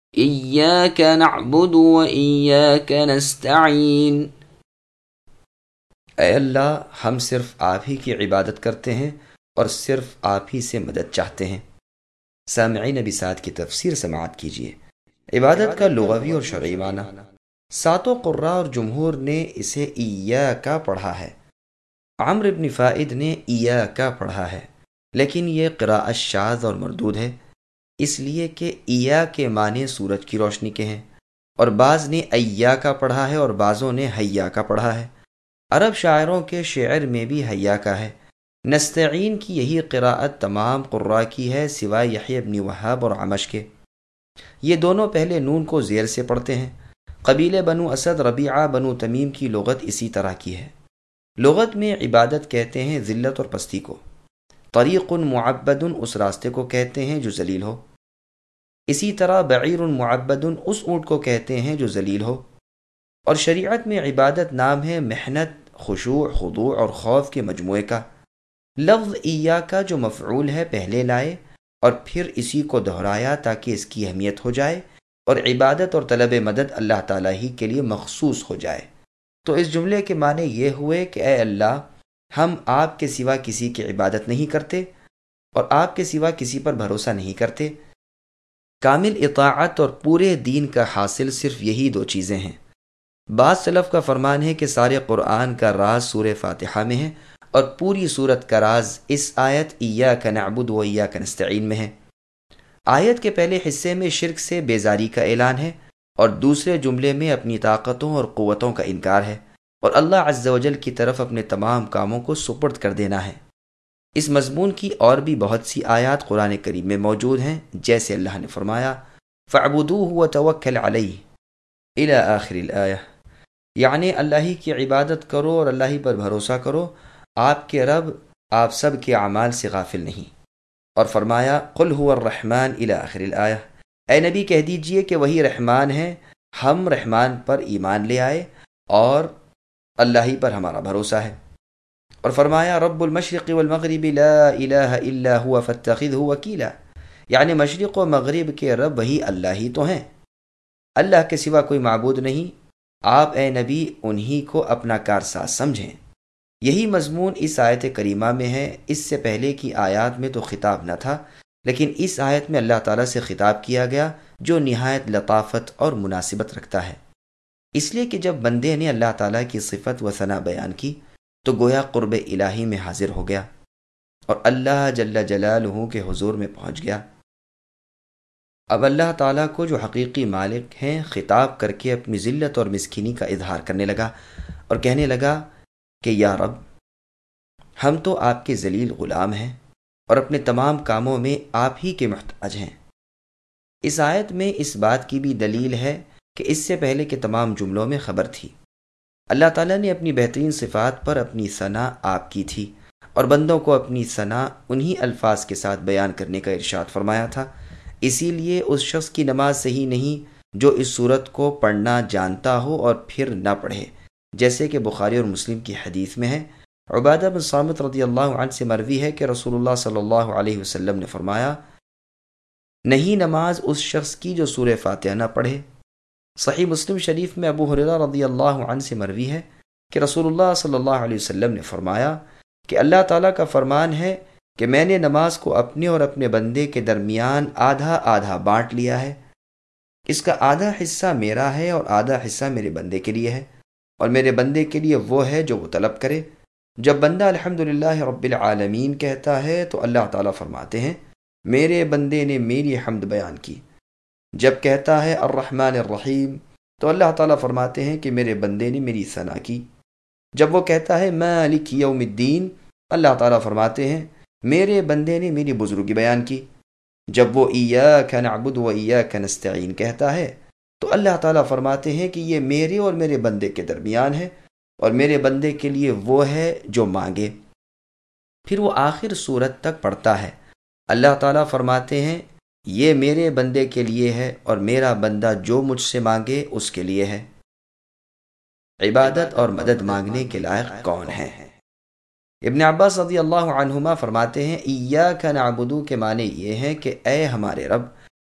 إياك نعبد وإياك نستعين۔ اے اللہ، ہم صرف آپ ہی کی عبادت کرتے ہیں اور صرف آپ ہی سے مدد چاہتے ہیں۔ سامعین بساط کی تفسیر سماعت کیجیے۔ عبادت کا لغوی اور شرعی معنی۔ ساتوں قراء اور جمہور نے اسے ایاکا پڑھا ہے۔ عمرو بن فائد نے ایاکا پڑھا ہے، لیکن یہ قراءت شاذ اور مردود ہے، اس لیے کہ ایا کے معنی سورج کی روشنی کے ہیں، اور بعض نے ایاکا پڑھا ہے اور بعضوں نے حیاکا پڑھا ہے۔ عرب شاعروں کے شعر میں بھی حیاکا ہے۔ نستعین کی یہی قراءت تمام قراء کی ہے سوائے یحییٰ بن وہاب اور عمش کے۔ یہ دونوں پہلے نون کو زیر سے پڑھتے ہیں۔ قبیلے بنو اسد، ربیعہ، بنو تمیم کی لغت اسی طرح کی ہے۔ لغت میں عبادت کہتے ہیں ذلت اور پستی کو۔ طریق معبد اس راستے کو کہتے ہیں جو ذلیل ہو۔ اسی طرح بعیر معبد اس اونٹ کو کہتے ہیں جو ذلیل ہو۔ اور شریعت میں عبادت نام ہے محنت، خشوع، خضوع اور خوف کے مجموعے کا۔ لفظ ایاکا جو مفعول ہے پہلے لائے اور پھر اسی کو دہرایا تاکہ اس کی اہمیت ہو جائے اور عبادت اور طلب مدد اللہ تعالیٰ ہی کے لیے مخصوص ہو جائے۔ تو اس جملے کے معنی یہ ہوئے کہ اے اللہ، ہم آپ کے سوا کسی کی عبادت نہیں کرتے اور آپ کے سوا کسی پر بھروسہ نہیں کرتے۔ کامل اطاعت اور پورے دین کا حاصل صرف یہی دو چیزیں ہیں۔ بعض سلف کا فرمان ہے کہ سارے قرآن کا راز سورہ فاتحہ میں ہے اور پوری سورت کا راز اس آیت ایاک نعبد و ایاک نستعین میں ہے۔ آیت کے پہلے حصے میں شرک سے بیزاری کا اعلان ہے اور دوسرے جملے میں اپنی طاقتوں اور قوتوں کا انکار ہے اور اللہ عز و جل کی طرف اپنے تمام کاموں کو سپرد کر دینا ہے۔ اس مضمون کی اور بھی بہت سی آیات قرآن کریم میں موجود ہیں، جیسے اللہ نے فرمایا فَاعْبُدُوهُ وَتَوَكَّلْ عَلَيْهِ إِلَى آخِرِ الْآیَةِ، یعنی اللہ ہی کی عبادت کرو اور اللہ ہی پر بھروسہ کرو، آپ کے رب آپ سب کے اعمال سے غافل نہیں۔ اور فرمایا قُلْ هُوَ الرَّحْمَنُ إِلَى آخِرِ الْآیَةِ، اے نبی کہہ دیجئے کہ وہی رحمان ہے، ہم رحمان پر ایمان لے آئے اور اللہ ہی پر ہمارا بھروسہ ہے۔ اور فرمایا رب المشرق والمغرب لا الہ الا هو فاتخذہ وکیلا، یعنی مشرق و مغرب کے رب وہی اللہ ہی تو ہیں، اللہ کے سوا کوئی معبود نہیں، آپ اے نبی انہی کو اپنا کارساز سمجھیں۔ یہی مضمون اس آیت کریمہ میں ہے۔ اس سے پہلے کی آیات میں تو خطاب نہ تھا، لیکن اس آیت میں اللہ تعالیٰ سے خطاب کیا گیا جو نہایت لطافت اور مناسبت رکھتا ہے، اس لیے کہ جب بندے نے اللہ تعالیٰ کی صفت و ثنا بیان کی تو گویا قرب الہی میں حاضر ہو گیا اور اللہ جل جلالہ کے حضور میں پہنچ گیا۔ اب اللہ تعالیٰ کو جو حقیقی مالک ہیں خطاب کر کے اپنی ذلت اور مسکینی کا اظہار کرنے لگا اور کہنے لگا کہ یا رب، ہم تو آپ کے ذلیل غلام ہیں اور اپنے تمام کاموں میں آپ ہی کے محتاج ہیں۔ اس آیت میں اس بات کی بھی دلیل ہے کہ اس سے پہلے کے تمام جملوں میں خبر تھی۔ اللہ تعالیٰ نے اپنی بہترین صفات پر اپنی ثنا آپ کی تھی اور بندوں کو اپنی ثنا انہی الفاظ کے ساتھ بیان کرنے کا ارشاد فرمایا تھا۔ اسی لیے اس شخص کی نماز صحیح نہیں جو اس صورت کو پڑھنا جانتا ہو اور پھر نہ پڑھے، جیسے کہ بخاری اور مسلم کی حدیث میں ہے۔ عبادہ بن صامت رضی اللہ عنہ سے مروی ہے کہ رسول اللہ صلی اللہ علیہ وسلم نے فرمایا نہیں نماز اس شخص کی جو سورہ فاتحہ نہ پڑھے۔ صحیح مسلم شریف میں ابو ہریرہ رضی اللہ عنہ سے مروی ہے کہ رسول اللہ صلی اللہ علیہ وسلم نے فرمایا کہ اللہ تعالیٰ کا فرمان ہے کہ میں نے نماز کو اپنے اور اپنے بندے کے درمیان آدھا آدھا بانٹ لیا ہے، اس کا آدھا حصہ میرا ہے اور آدھا حصہ میرے بندے کے لیے ہے، اور میرے بندے کے لیے وہ ہے جو وہ طلب کرے۔ جب بندہ الحمدللہ رب العالمین کہتا ہے تو اللہ تعالیٰ فرماتے ہیں میرے بندے نے میری حمد بیان کی۔ جب کہتا ہے الرحمن الرحیم تو اللہ تعالیٰ فرماتے ہیں کہ میرے بندے نے میری ثنا کی۔ جب وہ کہتا ہے مالک یوم الدین، اللہ تعالیٰ فرماتے ہیں میرے بندے نے میری بزرگی بیان کی۔ جب وہ ایاک نعبد و ایاک نستعین کہتا ہے تو اللہ تعالیٰ فرماتے ہیں کہ یہ میرے اور میرے بندے کے درمیان ہے اور میرے بندے کے لیے وہ ہے جو مانگے۔ پھر وہ آخر سورت تک پڑھتا ہے۔ اللہ تعالیٰ فرماتے ہیں یہ میرے بندے کے لیے ہے اور میرا بندہ جو مجھ سے مانگے اس کے لیے ہے۔ عبادت اور مدد مانگنے کے لائق کون ہے؟ ابن عباس رضی اللہ عنہما فرماتے ہیں ایاک نعبدو کے معنی یہ ہے کہ اے ہمارے رب،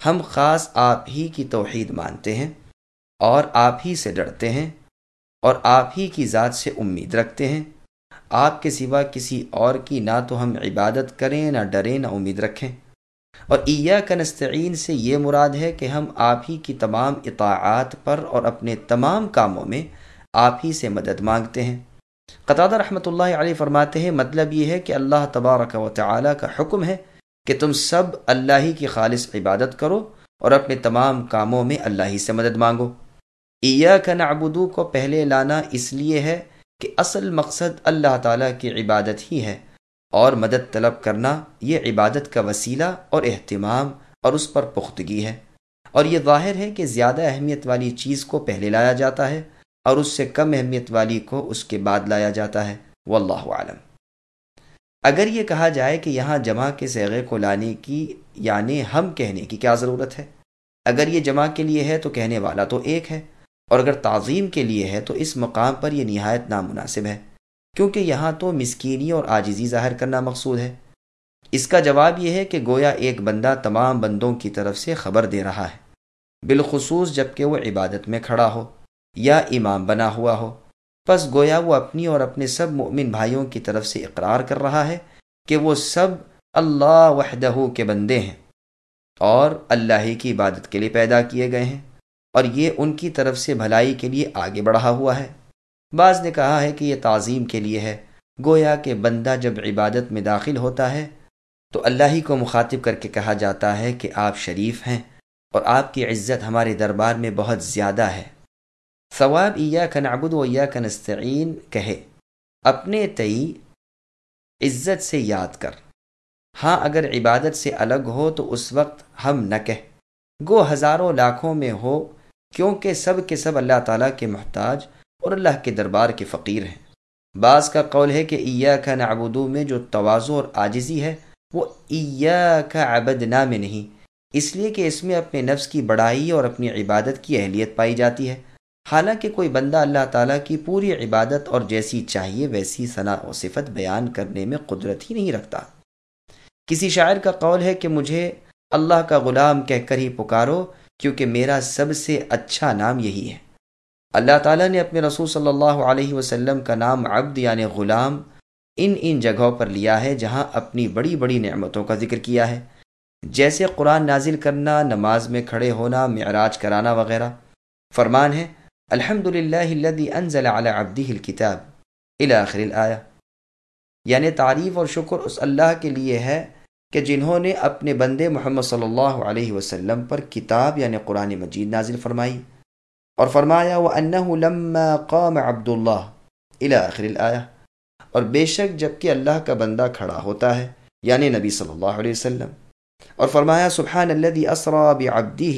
ہم خاص آپ ہی کی توحید مانتے ہیں اور آپ ہی سے ڈرتے ہیں اور آپ ہی کی ذات سے امید رکھتے ہیں۔ آپ کے سوا کسی اور کی نہ تو ہم عبادت کریں، نہ ڈریں، نہ امید رکھیں۔ اور ایاک نستعین سے یہ مراد ہے کہ ہم آپ ہی کی تمام اطاعات پر اور اپنے تمام کاموں میں آپ ہی سے مدد مانگتے ہیں۔ قتادہ رحمۃ اللہ علیہ فرماتے ہیں مطلب یہ ہے کہ اللہ تبارک و تعالی کا حکم ہے کہ تم سب اللہ ہی کی خالص عبادت کرو اور اپنے تمام کاموں میں اللہ ہی سے مدد مانگو۔ ایاک نعبد کو پہلے لانا اس لیے ہے کہ اصل مقصد اللہ تعالیٰ کی عبادت ہی ہے، اور مدد طلب کرنا یہ عبادت کا وسیلہ اور اہتمام اور اس پر پختگی ہے، اور یہ ظاہر ہے کہ زیادہ اہمیت والی چیز کو پہلے لایا جاتا ہے اور اس سے کم اہمیت والی کو اس کے بعد لایا جاتا ہے، واللہ عالم۔ اگر یہ کہا جائے کہ یہاں جمع کے صیغے کو لانے کی یعنی ہم کہنے کی کیا ضرورت ہے؟ اگر یہ جمع کے لیے ہے تو کہنے والا تو ایک ہے، اور اگر تعظیم کے لیے ہے تو اس مقام پر یہ نہایت نامناسب ہے، کیونکہ یہاں تو مسکینی اور عاجزی ظاہر کرنا مقصود ہے۔ اس کا جواب یہ ہے کہ گویا ایک بندہ تمام بندوں کی طرف سے خبر دے رہا ہے، بالخصوص جب کہ وہ عبادت میں کھڑا ہو یا امام بنا ہوا ہو، پس گویا وہ اپنی اور اپنے سب مؤمن بھائیوں کی طرف سے اقرار کر رہا ہے کہ وہ سب اللہ وحدہ کے بندے ہیں اور اللہ ہی کی عبادت کے لیے پیدا کیے گئے ہیں، اور یہ ان کی طرف سے بھلائی کے لیے آگے بڑھا ہوا ہے۔ بعض نے کہا ہے کہ یہ تعظیم کے لیے ہے، گویا کہ بندہ جب عبادت میں داخل ہوتا ہے تو اللہ ہی کو مخاطب کر کے کہا جاتا ہے کہ آپ شریف ہیں اور آپ کی عزت ہمارے دربار میں بہت زیادہ ہے۔ ثواب ایاک نعبد و ایاک نستعین کہے اپنے تئی عزت سے یاد کر، ہاں اگر عبادت سے الگ ہو تو اس وقت ہم نہ کہہ، گو ہزاروں لاکھوں میں ہو، کیونکہ سب کے سب اللہ تعالیٰ کے محتاج اور اللہ کے دربار کے فقیر ہیں۔ بعض کا قول ہے کہ ایاک نعبد میں جو تواضع اور عاجزی ہے وہ ایاک عبدنا میں نہیں، اس لیے کہ اس میں اپنے نفس کی بڑائی اور اپنی عبادت کی اہلیت پائی جاتی ہے، حالانکہ کوئی بندہ اللہ تعالیٰ کی پوری عبادت اور جیسی چاہیے ویسی ثنا و صفت بیان کرنے میں قدرت ہی نہیں رکھتا۔ کسی شاعر کا قول ہے کہ مجھے اللہ کا غلام کہہ کر ہی پکارو، کیونکہ میرا سب سے اچھا نام یہی ہے۔ اللہ تعالیٰ نے اپنے رسول صلی اللہ علیہ وسلم کا نام عبد یعنی غلام ان جگہوں پر لیا ہے جہاں اپنی بڑی بڑی نعمتوں کا ذکر کیا ہے، جیسے قرآن نازل کرنا، نماز میں کھڑے ہونا، معراج کرانا وغیرہ۔ فرمان ہے الحمدللہ الذی انزل علی عبدہ الکتاب الی آخر الآیہ، یعنی تعریف اور شکر اس اللہ کے لیے ہے کہ جنہوں نے اپنے بندے محمد صلی اللہ علیہ وسلم پر کتاب یعنی قرآن مجید نازل فرمائی، اور فرمایا وَأَنَّهُ لَمَّا قَامَ عَبْدُ اللَّهِ إِلَى آخر الآیہ، اور بے شک جب کہ اللہ کا بندہ کھڑا ہوتا ہے یعنی نبی صلی اللہ علیہ وسلم، اور فرمایا سبحان الذی اسری بعبدہ،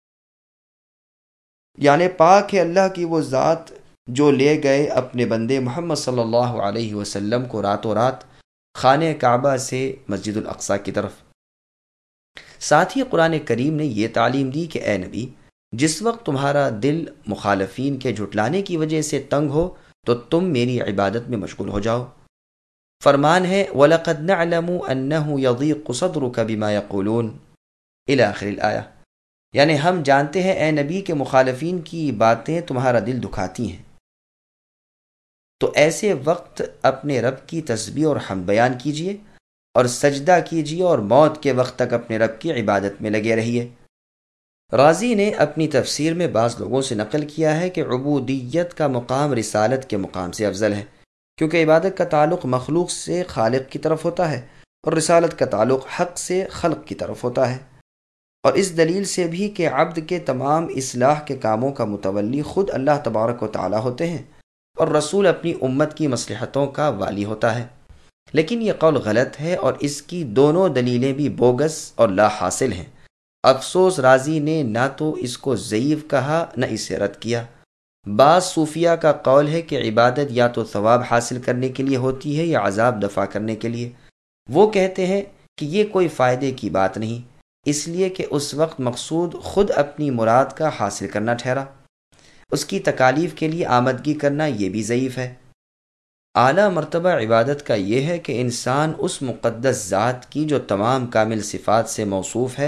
یعنی پاک ہے اللہ کی وہ ذات جو لے گئے اپنے بندے محمد صلی اللہ علیہ وسلم کو راتوں رات خانہ کعبہ سے مسجد الاقصی کی طرف۔ ساتھ ہی قرآن کریم نے یہ تعلیم دی کہ اے نبی، جس وقت تمہارا دل مخالفین کے جھٹلانے کی وجہ سے تنگ ہو تو تم میری عبادت میں مشغول ہو جاؤ۔ فرمان ہے وَلَقَدْ نَعْلَمُ أَنَّهُ يَضِيقُ صَدْرُكَ بِمَا يَقُولُونَ إِلَى آخر الآیہ، یعنی ہم جانتے ہیں اے نبی کہ مخالفین کی باتیں تمہارا دل دکھاتی ہیں، تو ایسے وقت اپنے رب کی تسبیح اور حمد بیان کیجیے اور سجدہ کیجیے اور موت کے وقت تک اپنے رب کی عبادت میں لگے رہیے۔ رازی نے اپنی تفسیر میں بعض لوگوں سے نقل کیا ہے کہ عبودیت کا مقام رسالت کے مقام سے افضل ہے، کیونکہ عبادت کا تعلق مخلوق سے خالق کی طرف ہوتا ہے اور رسالت کا تعلق حق سے خلق کی طرف ہوتا ہے، اور اس دلیل سے بھی کہ عبد کے تمام اصلاح کے کاموں کا متولی خود اللہ تبارک و تعالی ہوتے ہیں اور رسول اپنی امت کی مصلحتوں کا والی ہوتا ہے۔ لیکن یہ قول غلط ہے اور اس کی دونوں دلیلیں بھی بوگس اور لا حاصل ہیں۔ افسوس رازی نے نہ تو اس کو ضعیف کہا نہ اسے رد کیا۔ بعض صوفیہ کا قول ہے کہ عبادت یا تو ثواب حاصل کرنے کے لیے ہوتی ہے یا عذاب دفع کرنے کے لیے۔ وہ کہتے ہیں کہ یہ کوئی فائدے کی بات نہیں، اس لیے کہ اس وقت مقصود خود اپنی مراد کا حاصل کرنا ٹھہرا، اس کی تکالیف کے لیے آمدگی کرنا یہ بھی ضعیف ہے۔ اعلیٰ مرتبہ عبادت کا یہ ہے کہ انسان اس مقدس ذات کی جو تمام کامل صفات سے موصوف ہے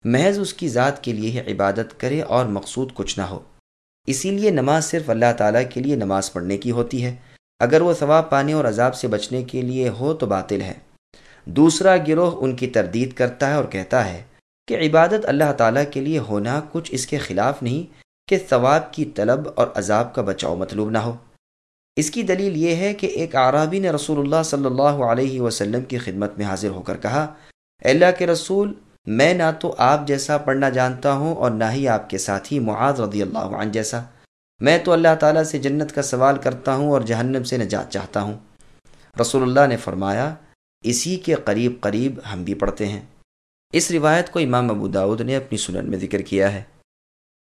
محض اس کی ذات کے لیے ہی عبادت کرے اور مقصود کچھ نہ ہو۔ اسی لیے نماز صرف اللہ تعالیٰ کے لیے نماز پڑھنے کی ہوتی ہے، اگر وہ ثواب پانے اور عذاب سے بچنے کے لیے ہو تو باطل ہے۔ دوسرا گروہ ان کی تردید کرتا ہے اور کہتا ہے کہ عبادت اللہ تعالیٰ کے لیے ہونا کچھ اس کے خلاف نہیں کہ ثواب کی طلب اور عذاب کا بچاؤ مطلوب نہ ہو۔ اس کی دلیل یہ ہے کہ ایک اعرابی نے رسول اللہ صلی اللہ علیہ وسلم کی خدمت میں حاضر ہو کر کہا، اے اللہ کے رسول، میں نہ تو آپ جیسا پڑھنا جانتا ہوں اور نہ ہی آپ کے ساتھی معاذ رضی اللہ عنہ جیسا۔ میں تو اللہ تعالیٰ سے جنت کا سوال کرتا ہوں اور جہنم سے نجات چاہتا ہوں۔ رسول اللہ نے فرمایا، اسی کے قریب قریب ہم بھی پڑھتے ہیں۔ اس روایت کو امام ابو داؤد نے اپنی سنن میں ذکر کیا ہے۔